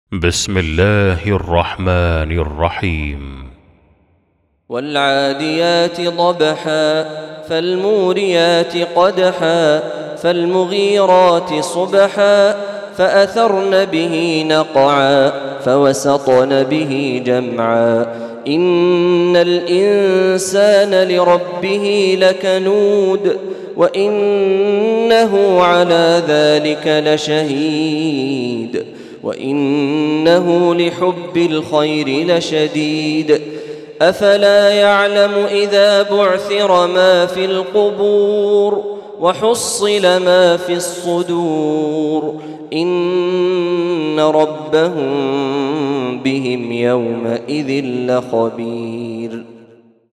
بسم الله الرحمن الرحيم. والعاديات ضبحا فالموريات قدحا فالمغيرات صبحا فأثرن به نقعا فوسطن به جمعا إن الإنسان لربه لكنود وإنه على ذلك لشهيد وإنه لحب الخير لشديد أفلا يعلم إذا بعثر ما في القبور وحصل ما في الصدور إن ربهم بهم يومئذ لخبير.